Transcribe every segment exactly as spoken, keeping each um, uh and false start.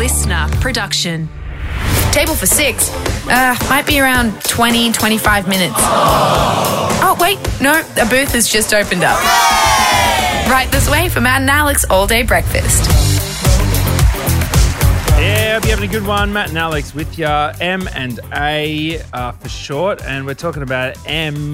listener production. Table for six. Uh, might be around twenty, twenty-five minutes. Oh, wait. No, a booth has just opened up. Right this way for Matt and Alex all-day breakfast. Yeah, I'll be having a good one. Matt and Alex with ya. M and A uh, for short. And we're talking about M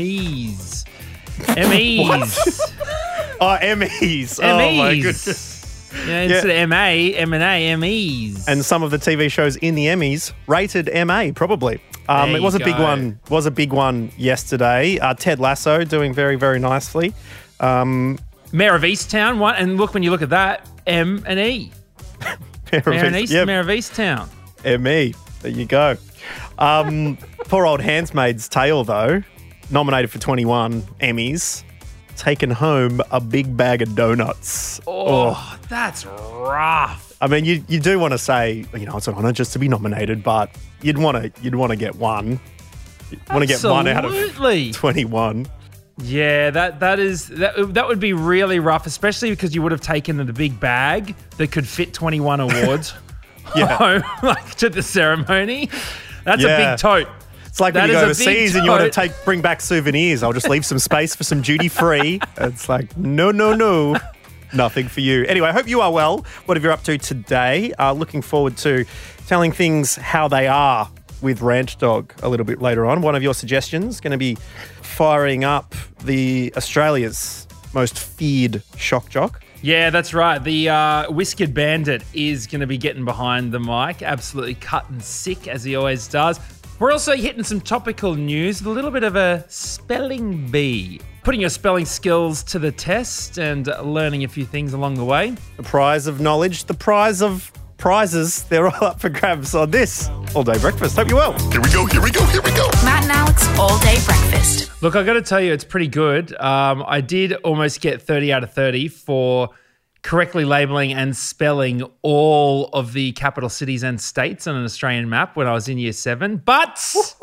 Es. M Es. Oh, M Es. M Es. Oh, my goodness. Yeah, instead yeah. of M A, M and A, M Es. And some of the T V shows in the Emmys rated M A, probably. Um, There it was you a big go. one. Was a big one yesterday. Uh, Ted Lasso doing very, very nicely. Um, Mayor of Easttown, one, and look, when you look at that, M and E. Mayor Mayor, of and East- East, yep, Mayor of Easttown. M E. There you go. Um, poor old Handmaid's Tale, though, nominated for twenty-one Emmys, taken home a big bag of donuts. Oh, that's rough. I mean, you you do want to say, you know, it's an honour just to be nominated, but you'd want to you'd want to get one. You want to get one out of Absolutely. twenty-one. Yeah, that that is that that would be really rough, especially because you would have taken the big bag that could fit twenty-one awards Yeah. home, like to the ceremony. That's Yeah. a big tote. It's like That when you is go a big overseas and you want to tote. take bring back souvenirs. I'll just leave some space for some duty free. It's like, no, no, no. Nothing for you. Anyway, I hope you are well. Whatever you're up to today. Uh, looking forward to telling things how they are with Ranch Dog a little bit later on. One of your suggestions going to be firing up the Australia's most feared shock jock. Yeah, that's right. The uh, Whiskered Bandit is going to be getting behind the mic, absolutely cutting sick as he always does. We're also hitting some topical news with a little bit of a spelling bee. Putting your spelling skills to the test and learning a few things along the way. The prize of knowledge, the prize of prizes, they're all up for grabs on this all-day breakfast. Hope you're well. Here we go, here we go, here we go. Matt and Alex all-day breakfast. Look, I got to tell you, it's pretty good. Um, I did almost get thirty out of thirty for correctly labelling and spelling all of the capital cities and states on an Australian map when I was in year seven. But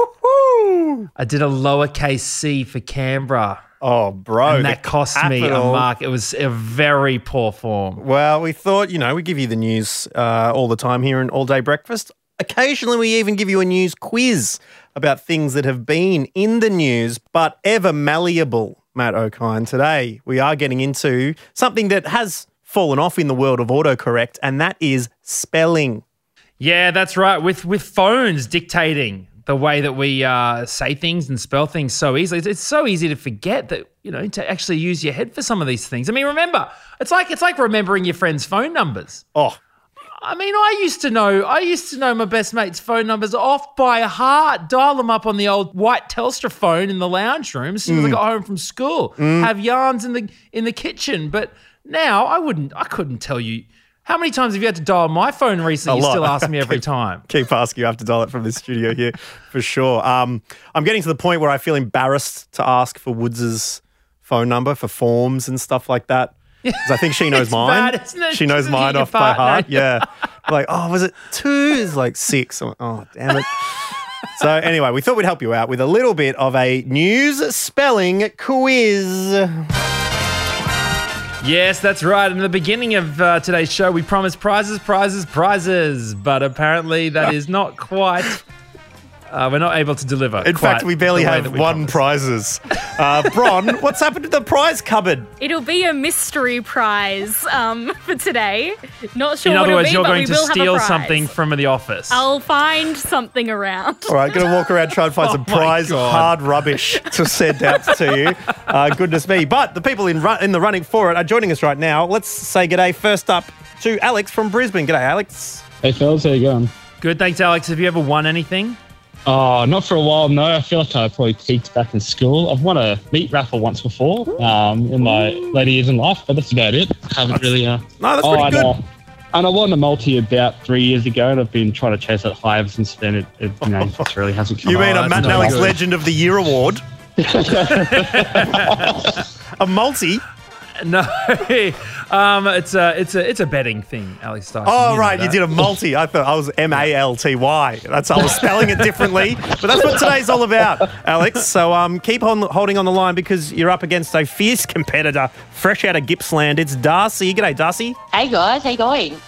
I did a lowercase c for Canberra. Oh, bro. And that the cost me a capital. mark. It was a very poor form. Well, we thought, you know, we give you the news uh, all the time here in All Day Breakfast. Occasionally, we even give you a news quiz about things that have been in the news, but ever malleable, Matt O'Kine. Today, we are getting into something that has fallen off in the world of autocorrect, and that is spelling. Yeah, that's right. With with phones dictating the way that we uh, say things and spell things so easily, it's, it's so easy to forget that, you know, to actually use your head for some of these things. I mean, remember, it's like it's like remembering your friends' phone numbers. Oh, I mean, I used to know, I used to know my best mate's phone numbers off by heart, dial them up on the old white Telstra phone in the lounge room as soon as I got home from school, have yarns in the in the kitchen. But now I wouldn't, I couldn't tell you. How many times have you had to dial my phone recently? A You lot. still ask me every time. keep asking. I have to dial it from the studio here for sure. Um, I'm getting to the point where I feel embarrassed to ask for Woods' phone number for forms and stuff like that. Because I think she knows It's mine. bad, isn't it? She knows Doesn't mine hit your off by partner. heart. Yeah. Like, oh, was it two? It's like six. I'm like, oh, damn it. So anyway, we thought we'd help you out with a little bit of a news spelling quiz. Yes, that's right. In the beginning of uh, today's show, we promised prizes, prizes, prizes. But apparently that is not quite... Uh, we're not able to deliver. In quite fact, we barely the way have that we one promised. prizes. Uh, Bron, what's happened to the prize cupboard? It'll be a mystery prize um, for today. Not sure In what other it'll words, be, you're but going we to will have a steal prize. something from the office. I'll find something around. All right, going to walk around trying to find Oh some my prize God. hard rubbish to send out to you. Uh, goodness me. But the people in, ru- in the running for it are joining us right now. Let's say g'day first up to Alex from Brisbane. G'day, Alex. Hey fellas, how you going? Good, thanks, Alex. Have you ever won anything? Oh, not for a while, no. I feel like I probably peaked back in school. I've won a meat raffle once before um, in my later years in life, but that's about it. I haven't really... Uh... No, that's oh, pretty and, good. uh, and I won a multi about three years ago, and I've been trying to chase that high ever since then. It, it you know, it really hasn't come You mean Oh, a that's Matt and not Alex good. Legend of the Year award? A multi? No, um, it's a it's a it's a betting thing, Alex Dyson. Oh, you know right. You that. did a multi. I thought I was M A L T Y. That's I was spelling it differently. But that's what today's all about, Alex. So um, keep on holding on the line because you're up against a fierce competitor fresh out of Gippsland. It's Darcy. G'day, Darcy. Hey guys, how you going?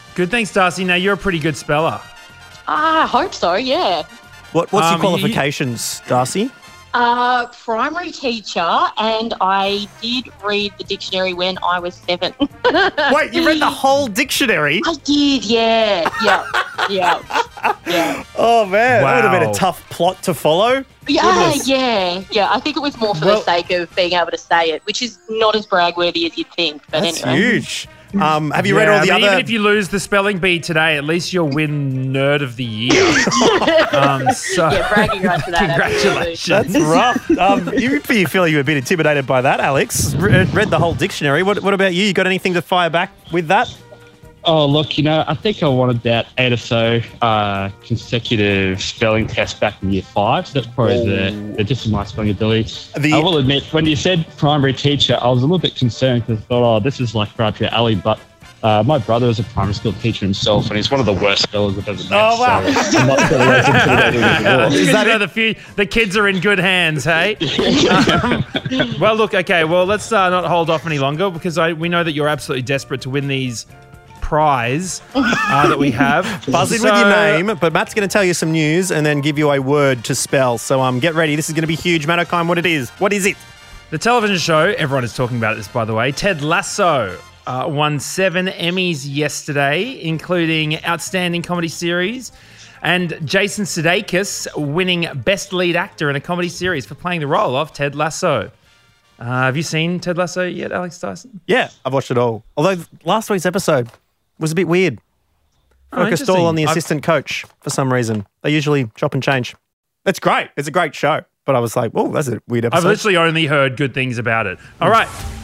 Good, thanks, Darcy. Now, you're a pretty good speller. I hope so, yeah. What, what's Um, your qualifications, Darcy? Uh, primary teacher, and I did read the dictionary when I was seven. Wait, you read the whole dictionary? I did, yeah. Yeah. Yeah. Yeah. Oh, man. That would have been Wow. a tough plot to follow. Yeah, Goodness. yeah, yeah. I think it was more for Well- the sake of being able to say it, which is not as bragworthy as you'd think. But That's anyway. huge. Um, have you read Yeah, all the I mean, other... Even if you lose the spelling bee today, at least you'll win Nerd of the Year. um, so, Yeah, bragging rights for that. congratulations. That's rough. Um, you, you feel you're a bit intimidated by that, Alex. Re- read the whole dictionary. What, what about you? You got anything to fire back with that? Oh, look, you know, I think I wanted about eight or so uh, consecutive spelling tests back in year five. So that's probably the, the just my spelling ability. The- I will admit, when you said primary teacher, I was a little bit concerned because I thought, oh, this is like right up your alley. But uh, my brother is a primary school teacher himself, and he's one of the worst spellers I've ever met. Oh, wow. So I'm not really as intimidated as it was. Is that that it? the, few, the kids are in good hands, hey? um, well, look, okay, well, let's uh, not hold off any longer because I, we know that you're absolutely desperate to win these prize uh, that we have. Buzz in So- with your name, but Matt's going to tell you some news and then give you a word to spell. So um, get ready. This is going to be huge. Matt O'Kine, what it is? What is it? The television show, everyone is talking about this, by the way, Ted Lasso uh, won seven Emmys yesterday, including Outstanding Comedy Series, and Jason Sudeikis winning Best Lead Actor in a Comedy Series for playing the role of Ted Lasso. Uh, have you seen Ted Lasso yet, Alex Dyson? Yeah, I've watched it all. Although last week's episode was a bit weird. Oh, Focused all interesting. on the I've- assistant coach for some reason. They usually chop and change. It's great. It's a great show. But I was like, oh, that's a weird I've episode. literally only heard good things about it. All right.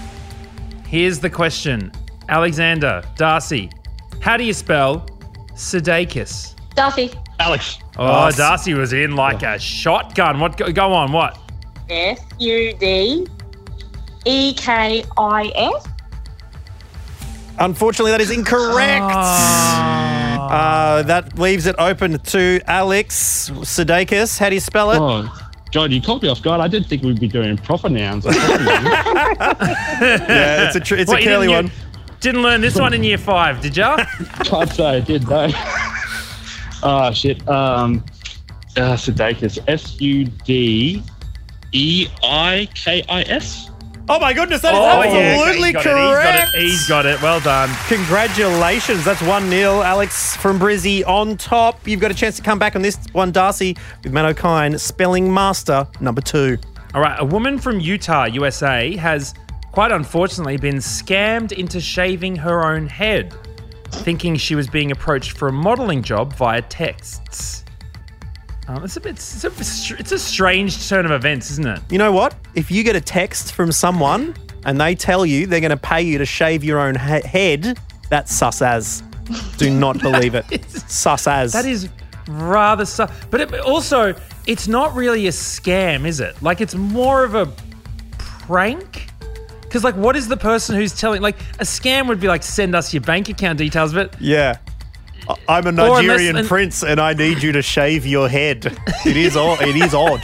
Here's the question. Alexander, Darcy, how do you spell Sudeikis? Darcy. Alex. Oh, Nice. Darcy was in like a shotgun. What? Go, go on, what? S U D E K I S. Unfortunately, that is incorrect. Uh, that leaves it open to Alex Sudeikis. How do you spell it? Oh, God, you caught me off guard. I didn't think we'd be doing proper nouns. or proper names. Yeah, it's a tr- it's What, a you curly didn't, one. you Didn't learn this one in year five, did ya? Can't say I did, no. Oh, shit. Um, uh, Sudeikis. S U D E I K I S? Oh my goodness, that is Oh, yeah, absolutely he's got correct. It, he's got it. He's got it. Well done. Congratulations. That's one nil. Alex from Brizzy on top. You've got a chance to come back on this one, Darcy, with Matt O'Kine, spelling master number two. All right. A woman from Utah, U S A, has quite unfortunately been scammed into shaving her own head, thinking she was being approached for a modeling job via texts. Um, it's, a bit, it's, a, it's a strange turn of events, isn't it? You know what? If you get a text from someone and they tell you they're going to pay you to shave your own he- head, that's sus as. Do not believe it. Sus as. That is rather su- But it, also, it's not really a scam, is it? Like, it's more of a prank? Because, like, what is the person who's telling... Like, a scam would be like, send us your bank account details, but... Yeah. I- I'm a Or unless- Nigerian and- prince and I need you to shave your head. It is odd. It is odd.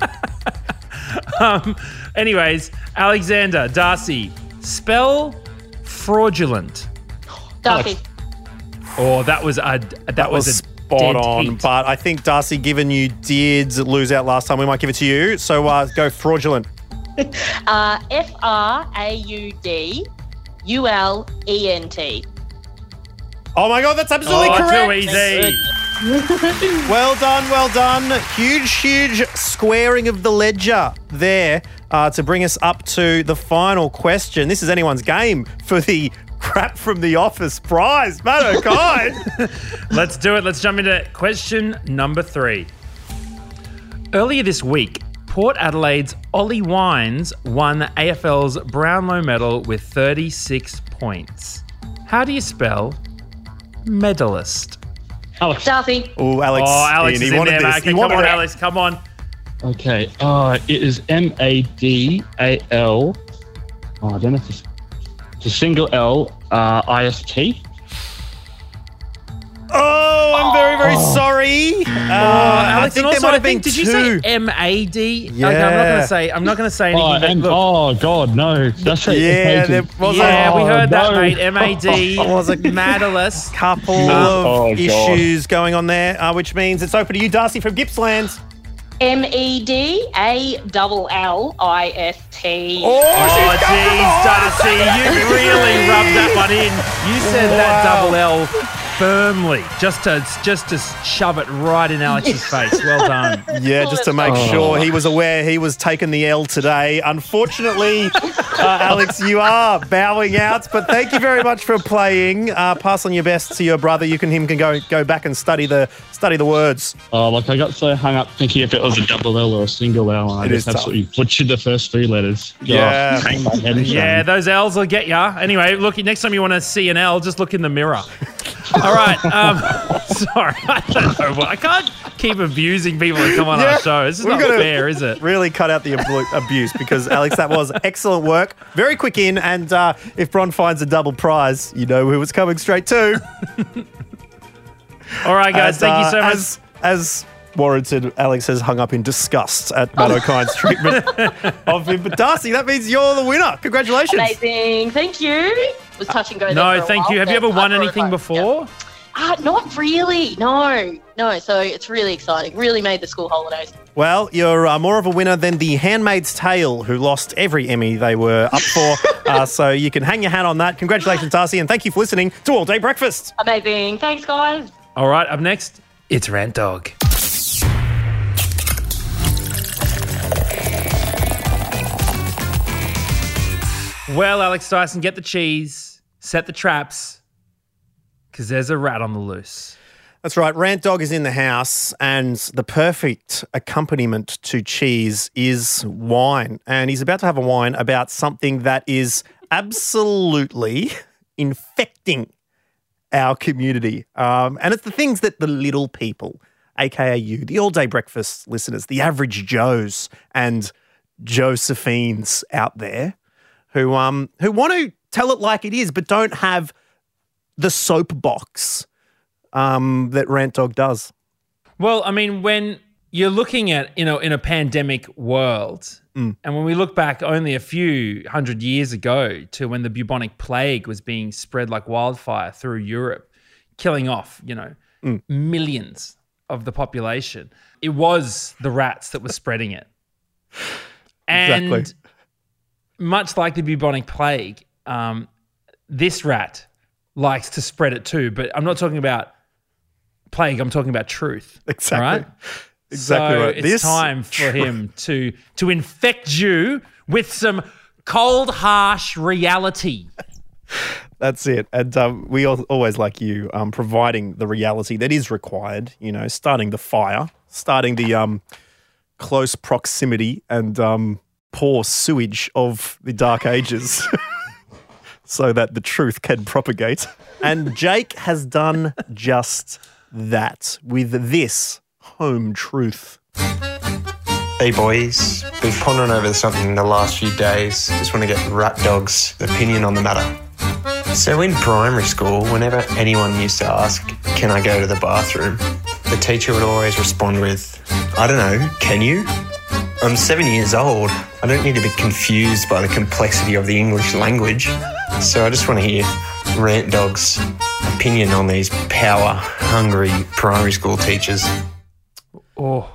Um, anyways, Alexander, Darcy, spell fraudulent. Darcy. Oh, that was a that, That was was, a spot dead on. heat. But I think, Darcy, given you did lose out last time, we might give it to you. So uh, go fraudulent. Uh, F R A U D U L E N T. Oh my God, that's absolutely Oh, correct. too easy. Well done, well done. Huge, huge squaring of the ledger there uh, to bring us up to the final question. This is anyone's game for the crap from the office prize. Matt O'Kine. Let's do it. Let's jump into question number three. Earlier this week, Port Adelaide's Ollie Wines won A F L's Brownlow medal with thirty-six points. How do you spell medalist? Alex. Darcy. Oh, Alex. Oh, Alex Ian, is he in wanted there, this. mate. He Come wanted on, it. Alex. Come on. Okay. Uh, it is M A D A L. Oh, I don't know if it's, it's a single L uh, I S T. Oh, I'm very, very very sorry. Uh, Alex, I think and there also might I have been think, did you two. say M A D? Yeah. Okay, I'm not going to say. I'm not going to say anything. Oh, but and, look, oh God, no. That's right. Yeah, there was a- yeah, we Oh, heard that, no. mate. M A D Was a Madalus. couple Oh, of God. issues going on there, uh, which means it's open to you, Darcy from Gippsland. M E D A L L I S T. Oh, Oh, jeez, Darcy, you really rubbed that one in. You said that Wow. double L firmly, just to just to shove it right in Alex's face. Well done. Yeah, just to make sure he was aware he was taking the L today. Unfortunately, uh, Alex, you are bowing out, but thank you very much for playing. Uh, pass on your best to your brother. You can him can go go back and study the study the words. Oh, like I got so hung up thinking if it was a double L or a single L, and I It just is tough. absolutely butchered the first three letters. Yeah. Oh, hang my head in Yeah, shame. those L's will get ya. Anyway, look, next time you want to see an L, just look in the mirror. All right. Um, sorry, I don't know. What, I can't keep abusing people that come on Yeah, our show. This is we've not gotta- fair, is it? Really cut out the abu- abuse because, Alex, that was excellent work. Very quick in, and uh, if Bron finds a double prize, you know who it's coming straight to. All right, guys. As, thank you uh, so much. As, as warranted, Alex has hung up in disgust at Matt O'Kine's treatment of him. But Darcy, that means you're the winner. Congratulations. Amazing. Thank you. It was touch and go. there No, for a thank while, you. Have you but ever won I brought it anything home. before? Yeah. Uh, not really. No, no. So it's really exciting. Really made the school holidays. Well, you're uh, more of a winner than The Handmaid's Tale, who lost every Emmy they were up for. uh, so you can hang your hat on that. Congratulations, Darcy, and thank you for listening to All Day Breakfast. Amazing. Thanks, guys. All right, up next, it's Rant Dog. Well, Alex Dyson, get the cheese, set the traps, because there's a rat on the loose. That's right. Rant Dog is in the house, and the perfect accompaniment to cheese is wine. And he's about to have a wine about something that is absolutely infecting our community. Um, and it's the things that the little people, a k a you, the All Day Breakfast listeners, the average Joes and Josephines out there who um who want to tell it like it is, but don't have the soapbox um, that Rant Dog does. Well, I mean, when you're looking at, you know, in a pandemic world, and when we look back only a few hundred years ago to when the bubonic plague was being spread like wildfire through Europe, killing off, you know, millions of the population, it was the rats that were spreading it. And Exactly. much like the bubonic plague, um, this rat likes to spread it too. But I'm not talking about plague. I'm talking about truth. Exactly. All right? Exactly so right. It's This time for him to to infect you with some cold, harsh reality. That's it. And um, we al- always like you um, providing the reality that is required, you know, starting the fire, starting the um, close proximity and um, poor sewage of the Dark Ages so that the truth can propagate. And Jake has done just that with this home truth. Hey boys, been pondering over something the last few days. Just want to get Rat Dog's opinion on the matter. So in primary school, whenever anyone used to ask, can I go to the bathroom? The teacher would always respond with, I don't know, can you? I'm seven years old. I don't need to be confused by the complexity of the English language. So I just want to hear Rant Dog's opinion on these power-hungry primary school teachers. Oh.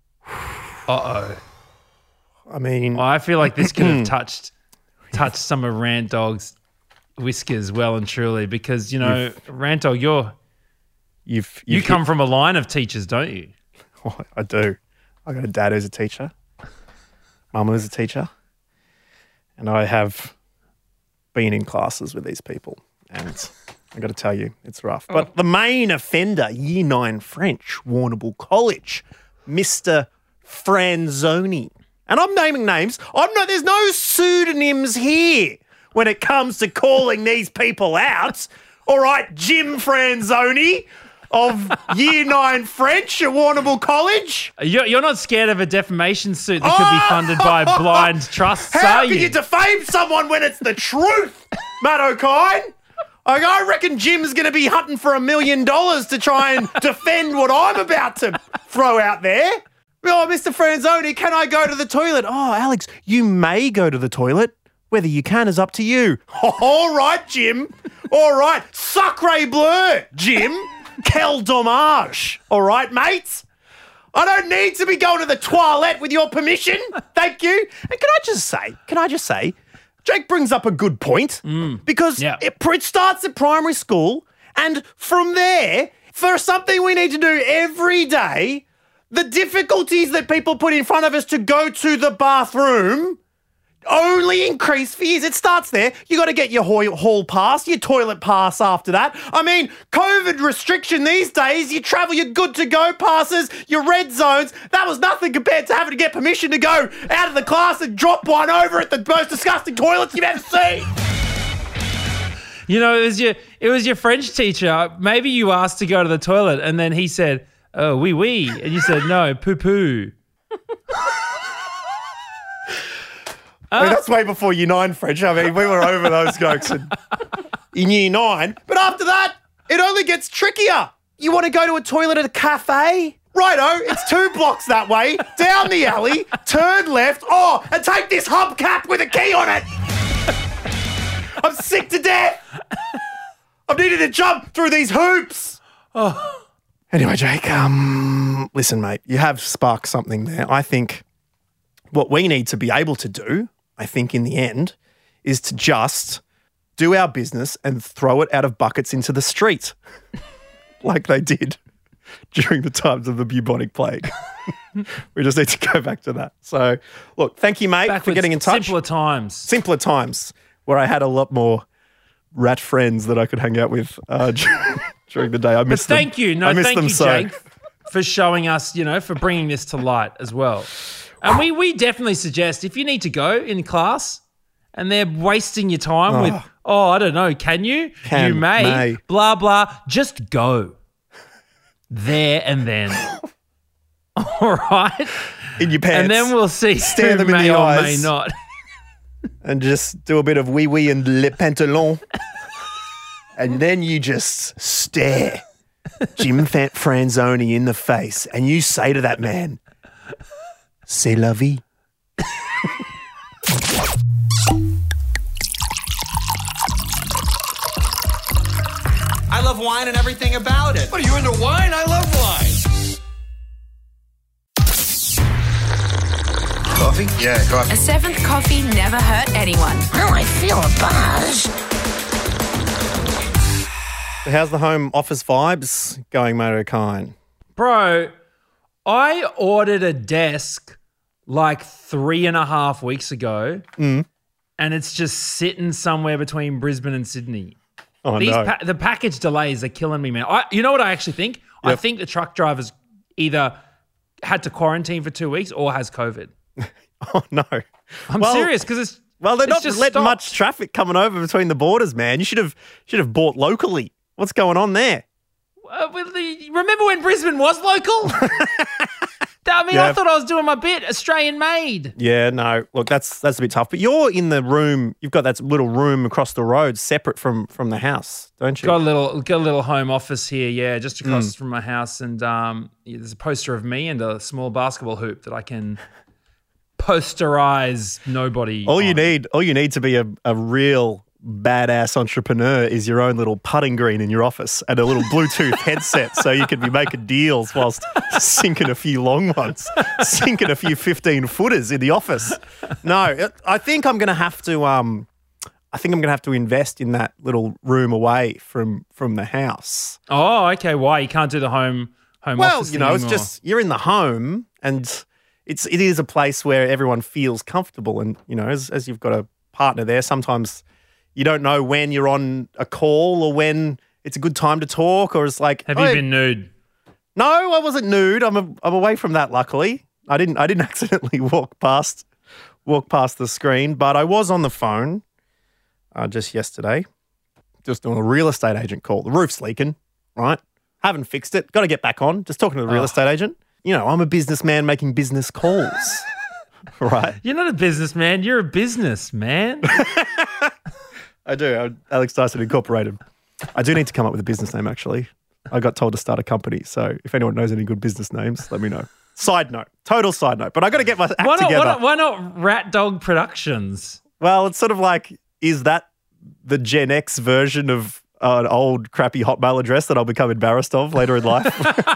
Uh-oh. I mean, Well, I feel like this could have touched touched some of Rant Dog's whiskers well and truly because, you know, Rant Dog, you're, you've, you you've come hit- from a line of teachers, don't you? Oh, I do. I got a dad who's a teacher. Mum is a teacher. And I have been in classes with these people. And I got to tell you, it's rough. But the main offender, Year nine French, Warrnambool College, Mister Franzoni. And I'm naming names. I'm not, there's no pseudonyms here when it comes to calling these people out. All right, Jim Franzoni of Year nine French at Warrnambool College. You're, you're not scared of a defamation suit that could be funded by blind trusts, How are can you? you defame someone when it's the truth, Matt O'Kine? I, I reckon Jim's going to be hunting for a million dollars to try and defend what I'm about to throw out there. Oh, Mister Franzoni, can I go to the toilet? Oh, Alex, you may go to the toilet. Whether you can is up to you. All right, Jim. All right. Sacre bleu, Jim. Quel dommage. All right, mates? I don't need to be going to the toilet with your permission. Thank you. And can I just say, can I just say, Jake brings up a good point because Yeah. it, it starts at primary school and from there, for something we need to do every day, the difficulties that people put in front of us to go to the bathroom only increase for years. It starts there. You got to get your hall hall pass, your toilet pass after that. I mean, COVID restriction these days, you travel your good to go passes, your red zones. That was nothing compared to having to get permission to go out of the class and drop one over at the most disgusting toilets you've ever seen. You know, it was your it was your French teacher. Maybe you asked to go to the toilet, and then he said, "Oh, oui, oui," and you said, "No, poo poo." I mean, that's way before year nine French. I mean, we were over those jokes in, in year nine. But after that, it only gets trickier. You want to go to a toilet at a cafe? Righto, it's two blocks that way, down the alley, turn left, oh, and take this hubcap with a key on it. I'm sick to death. I've needed to jump through these hoops. Oh. Anyway, Jake, um, listen, mate, you have sparked something there. I think what we need to be able to do, I think in the end, is to just do our business and throw it out of buckets into the street like they did during the times of the bubonic plague. We just need to go back to that. So, look, thank you, mate, Backwards, for getting in touch. Simpler times. Simpler times where I had a lot more rat friends that I could hang out with uh, during the day. I But miss them. thank you. No, I miss thank them you, so. Jake, for showing us, you know, for bringing this to light as well. And we we definitely suggest if you need to go in class and they're wasting your time with, oh, I don't know, can you? Can, you may, may. blah, blah. Just go there and then. All right? In your pants. And then we'll see Stare who them in may the or eyes. may not. And just do a bit of wee wee and le pantalon. And then you just stare Jim Fa- Franzoni in the face and you say to that man, c'est la vie. I love wine and everything about it. What, are you into wine? I love wine. Coffee? Yeah, coffee. A seventh coffee never hurt anyone. Oh, I feel a buzz. How's the home office vibes going, mate O'Kine? Bro, I ordered a desk like three and a half weeks ago, Mm. and it's just sitting somewhere between Brisbane and Sydney. Oh, These no. pa- the package delays are killing me, man. I, you know what I actually think? I Yep. think the truck driver's either had to quarantine for two weeks or has COVID. Oh, no. I'm Well- serious because it's Well, they're it's not just letting stopped. much traffic coming over between the borders, man. You should have should have bought locally. What's going on there? Uh, well, the- remember when Brisbane was local? I mean, Yeah. I thought I was doing my bit, Australian made. Yeah, no. Look, that's that's a bit tough. But you're in the room. You've got that little room across the road, separate from from the house, don't you? Got a little, got a little home office here, yeah, just across Mm. from my house, and um, yeah, there's a poster of me and a small basketball hoop that I can posterize. Nobody. All you on. need, all you need to be a, a real badass entrepreneur is your own little putting green in your office and a little Bluetooth headset, so you can be making deals whilst sinking a few long ones, sinking a few fifteen footers in the office. No, I think I'm going to have to. Um, I think I'm going to have to invest in that little room away from from the house. Oh, okay. Why you can't do the home home Well, office you know, thing it's anymore? just you're in the home, and it's it is a place where everyone feels comfortable, and you know, as as you've got a partner there, sometimes you don't know when you're on a call or when it's a good time to talk, or it's like, Have "Oh, you been nude? No, I wasn't nude. I'm a, I'm away from that. Luckily, I didn't I didn't accidentally walk past walk past the screen, but I was on the phone uh, just yesterday, just doing a real estate agent call. The roof's leaking, right? Haven't fixed it. Got to get back on. Just talking to the real Oh. estate agent. You know, I'm a businessman making business calls, right? You're not a businessman. You're a businessman. I do. I'm Alex Dyson Incorporated. I do need to come up with a business name, actually. I got told to start a company, so if anyone knows any good business names, let me know. Side note, total side note, but I got to get my act Why not, together. why, not, why not Rat Dog Productions? Well, it's sort of like, is that the Gen X version of uh, an old crappy Hotmail address that I'll become embarrassed of later in life?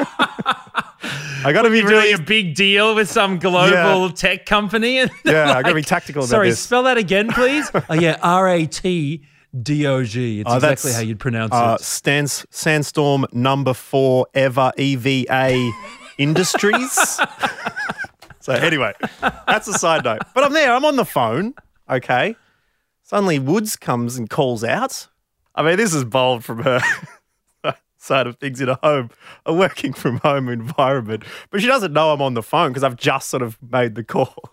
I got to be You're really doing a big deal with some global Yeah. tech company. And Yeah, like, I gotta be tactical about sorry, this. spell that again, please. Oh yeah, R A T D O G. It's Oh, that's, exactly how you'd pronounce uh, it. Stands, Sandstorm number four ever E V A Industries. So anyway, that's a side note. But I'm there. I'm on the phone. Okay. Suddenly Woods comes and calls out. I mean, this is bold from her side of things in a home, a working from home environment. But she doesn't know I'm on the phone because I've just sort of made the call.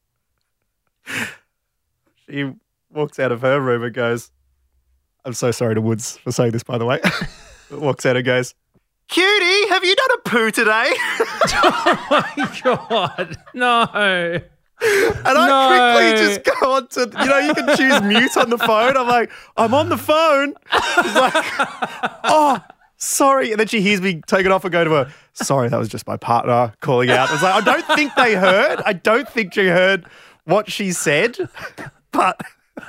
She walks out of her room and goes, I'm so sorry to Woods for saying this, by the way. Walks out and goes, Cutie, have you done a poo today? Oh my God, no. And I No. quickly just go on to, you know, you can choose mute on the phone. I'm like, I'm on the phone. She's like, oh, sorry. And then she hears me take it off and go to her, sorry, that was just my partner calling out. I was like, I don't think they heard. I don't think she heard what she said. But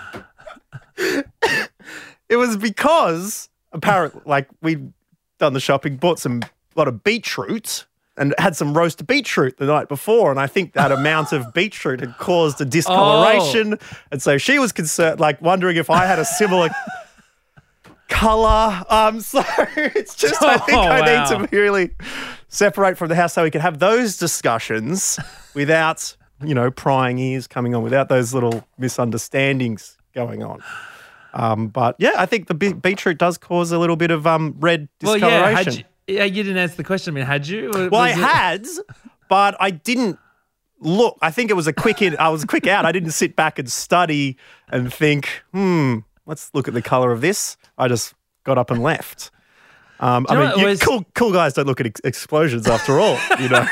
it was because apparently, like, we'd done the shopping, bought some, a lot of beetroot and had some roast beetroot the night before. And I think that amount of beetroot had caused a discoloration. Oh. And so she was concerned, like wondering if I had a similar colour. Um, so it's just, I think Oh, I wow. need to really separate from the house so we can have those discussions without, you know, prying ears coming on, without those little misunderstandings going on. Um, but yeah, I think the be- beetroot does cause a little bit of um, red Well, discoloration. yeah, had you, yeah, you didn't answer the question. I mean, had you? Or Well, I was it- had, but I didn't look. I think it was a quick in. I was a quick out. I didn't sit back and study and think, hmm, let's look at the colour of this. I just got up and left. Um, I Do you know mean, what, you, it was- cool, cool guys don't look at ex- explosions after all, you know.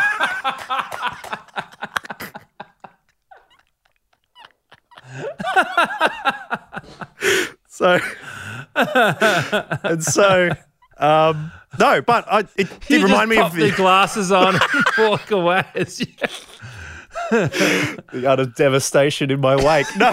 So, and so, um, no, but I, it did You remind just me pop of the, the glasses on and walk away. It's- the utter devastation in my wake. No.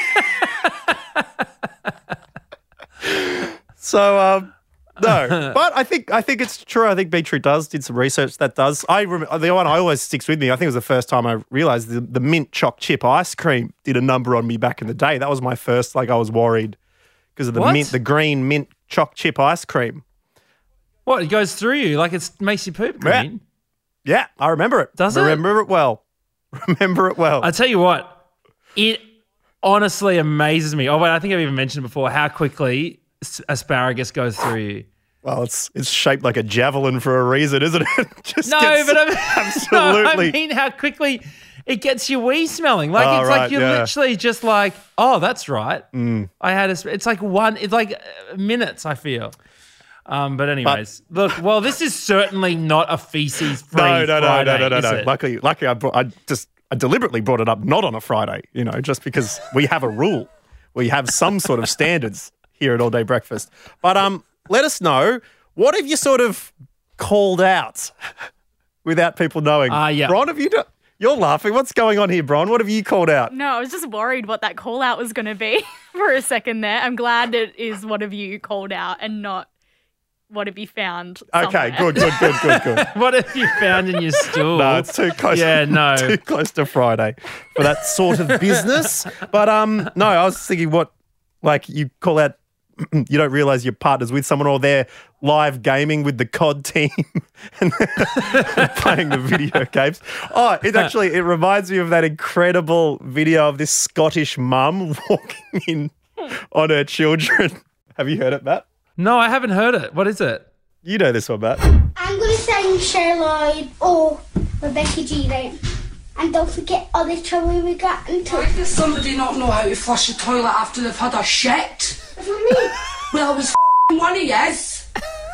So, um, no, but I think I think it's true. I think Beetroot does did some research that does. I rem- the one I always sticks with me. I think it was the first time I realised the, the mint choc chip ice cream did a number on me back in the day. That was my first. Like I was worried because of the What? mint, the green mint choc chip ice cream. What, it goes through you like it makes you poop green? Yeah, I remember it. Does it? remember it well? Remember it well. I tell you what, it honestly amazes me. Oh, wait, I think I've even mentioned before how quickly s- asparagus goes through you. Well, it's it's shaped like a javelin for a reason, isn't it? Just No, gets but I mean, absolutely. no, I mean how quickly it gets your wee smelling. Like Oh, it's right, like you're yeah. literally just like, oh, that's right. Mm. I had a. It's like one. It's like uh, minutes. I feel. Um, but anyways, look. Well, this is certainly not a feces free. No, no, no, Friday, no, no, no, is no. it? Luckily, luckily, I brought. I just I deliberately brought it up not on a Friday. You know, just because we have a rule, we have some sort of standards here at All Day Breakfast. But um, let us know, what have you sort of called out without people knowing? Ah, yeah. Bron, have you? Do- You're laughing. What's going on here, Bron? What have you called out? No, I was just worried what that call out was going to be for a second there. I'm glad it is what have you called out and not what have you found Okay, somewhere. good, good, good, good, good. What have you found in your stool? No, it's too close. Yeah, no. too close to Friday for that sort of business. But um, no, I was thinking what, like you call out, you don't realise your partner's with someone or they're live gaming with the C O D team and playing the video games. Oh, it actually it reminds me of that incredible video of this Scottish mum walking in on her children. Have you heard it, Matt? No, I haven't heard it. What is it? You know this one, Matt. I'm going to sing Cher Lloyd or Rebecca G, right? And don't forget all the trouble we got into. Why does somebody not know how to flush a toilet after they've had a shit? What do you mean? Well, it was f***ing one of yes.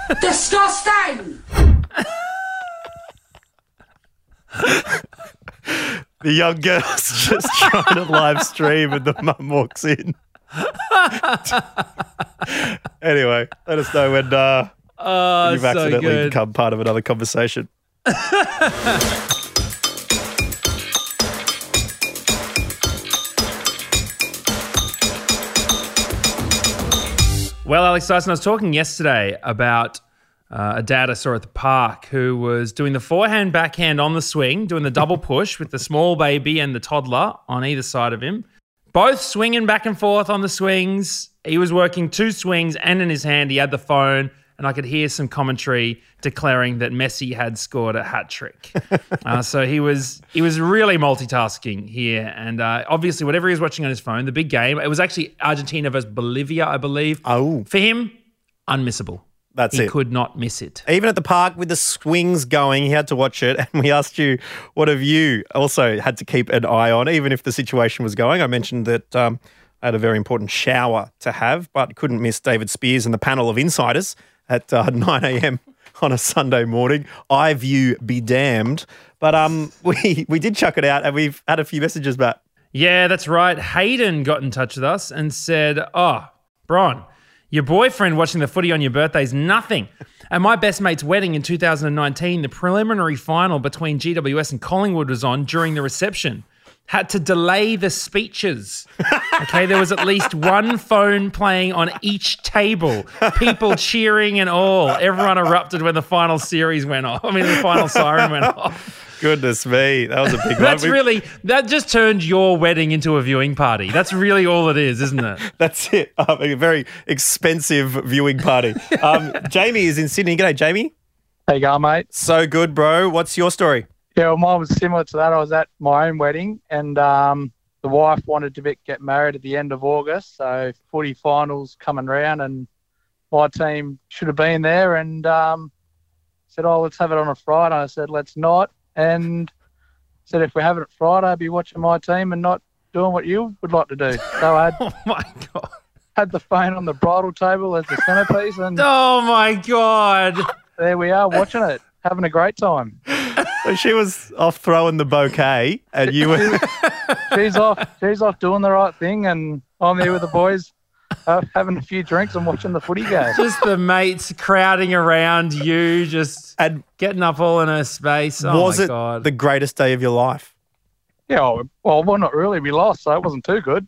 Disgusting. The young girl's just trying to live stream and the mum walks in. Anyway, let us know when, uh, Oh, when you've so accidentally good. become part of another conversation. Well, Alex Dyson, I was talking yesterday about uh, a dad I saw at the park who was doing the forehand backhand on the swing, doing the double push with the small baby and the toddler on either side of him, both swinging back and forth on the swings. He was working two swings, and in his hand he had the phone, and I could hear some commentary declaring that Messi had scored a hat trick. uh, so he was he was really multitasking here, and uh, obviously whatever he was watching on his phone, the big game, it was actually Argentina versus Bolivia, I believe. Oh. For him, unmissable. That's he it. He could not miss it. Even at the park with the swings going, he had to watch it. And we asked you, what have you also had to keep an eye on, even if the situation was going? I mentioned that um, I had a very important shower to have, but couldn't miss David Spears and the panel of insiders at uh, nine a.m. on a Sunday morning. I view be damned. But um, we, we did chuck it out, and we've had a few messages back. Yeah, that's right. Hayden got in touch with us and said, oh, Bron, your boyfriend watching the footy on your birthday is nothing. At my best mate's wedding in two thousand nineteen, the preliminary final between G W S and Collingwood was on during the reception. Had to delay the speeches. Okay, there was at least one phone playing on each table. People cheering and all. Everyone erupted when the final series went off. I mean, the final siren went off. Goodness me, that was a big one. That's We- really, that just turned your wedding into a viewing party. That's really all it is, isn't it? That's it. Um, a very expensive viewing party. Um, Jamie is in Sydney. G'day, Jamie. How you going, mate? So good, bro. What's your story? Yeah, well, mine was similar to that. I was at my own wedding, and um, the wife wanted to be, get married at the end of August, so footy finals coming round, and my team should have been there, and um, said, oh, let's have it on a Friday. I said, let's not, and said, if we have it at Friday, I'll be watching my team and not doing what you would like to do. So I had, oh my God. had the phone on the bridal table as the centrepiece, and oh my God, there we are watching it, having a great time. So she was off throwing the bouquet, and you were. she's off. She's off doing the right thing, and I'm there with the boys, uh, having a few drinks and watching the footy go. Just the mates crowding around you, just and getting up all in her space. Oh was my it God. the greatest day of your life? Yeah, well, well, not really. We lost, so it wasn't too good.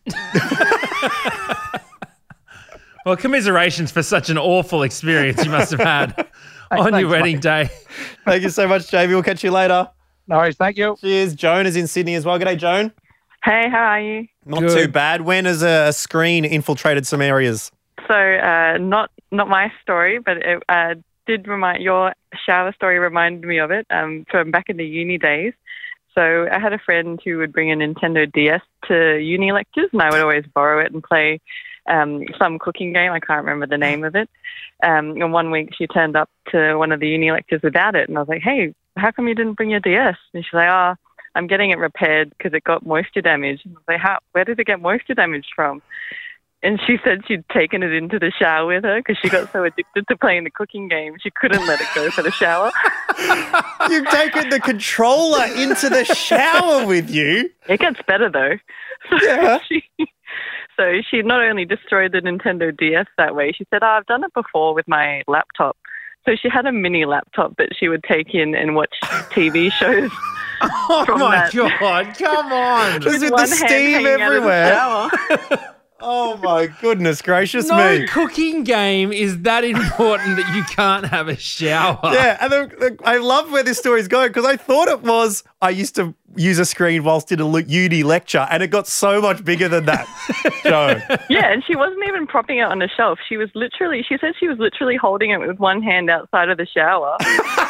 Well, commiserations for such an awful experience you must have had on thanks, your wedding mate. day. Thank you so much, Jamie. We'll catch you later. No worries. Thank you. Cheers. Joan is in Sydney as well. G'day, Joan. Hey, how are you? Not Good. too bad. When has a screen infiltrated some areas? So, uh, not not my story, but it uh, did remind your shower story reminded me of it um, from back in the uni days. So, I had a friend who would bring a Nintendo D S to uni lectures, and I would always borrow it and play um, some cooking game. I can't remember the name of it. Um, and one week she turned up to one of the uni lectures without it, and I was like, "Hey, how come you didn't bring your D S?" And she's like, "Oh, I'm getting it repaired because it got moisture damage." And I was like, "How? Where did it get moisture damage from?" And she said she'd taken it into the shower with her because she got so addicted to playing the cooking game, she couldn't let it go for the shower. You've taken the controller into the shower with you? It gets better, though. So Yeah. she, so she not only destroyed the Nintendo D S that way, she said, oh, I've done it before with my laptop. So she had a mini laptop that she would take in and watch T V shows. Oh from my that. God, come on. Just with the One hand steam hanging out of the everywhere. shower. Oh my goodness gracious No me. cooking game is that important that you can't have a shower. Yeah, and the, the, I love where this story's going because I thought it was I used to use a screen whilst in a lu- uni lecture, and it got so much bigger than that. Joan. Yeah, and she wasn't even propping it on a shelf. She was literally, she said she was literally holding it with one hand outside of the shower.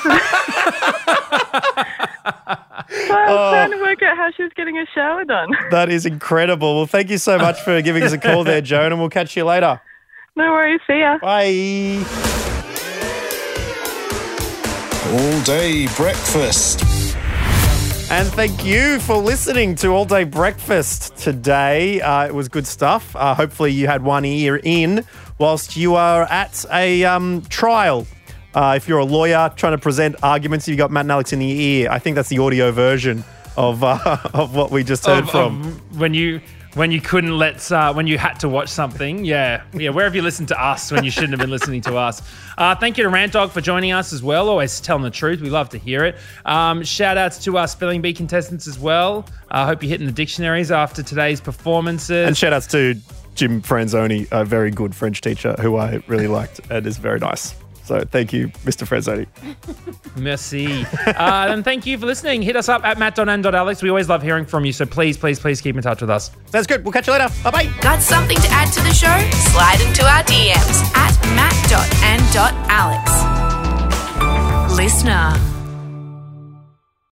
So I was Oh. trying to work out how she was getting a shower done. That is incredible. Well, thank you so much for giving us a call there, Joan, and we'll catch you later. No worries, see ya. Bye. All day breakfast. And thank you for listening to All Day Breakfast today. Uh, it was good stuff. Uh, hopefully you had one ear in whilst you are at a um, trial. Uh, if you're a lawyer trying to present arguments, you've got Matt and Alex in the ear. I think that's the audio version of uh, of what we just heard Of- from. of when you when you couldn't let, uh, when you had to watch something. Yeah. Yeah. Where have you listened to us when you shouldn't have been listening to us? Uh, thank you to Rant Dog for joining us as well. Always telling the truth. We love to hear it. Um, shout outs to our Spelling Bee contestants as well. I uh, hope you're hitting the dictionaries after today's performances. And shout outs to Jim Franzoni, a very good French teacher who I really liked and is very nice. So thank you, Mister Franzoni. Merci. uh, and thank you for listening. Hit us up at matt dot and dot alex. We always love hearing from you. So please, please, please keep in touch with us. Sounds good. We'll catch you later. Bye-bye. Got something to add to the show? Slide into our D Ms at matt dot and dot alex. Listener.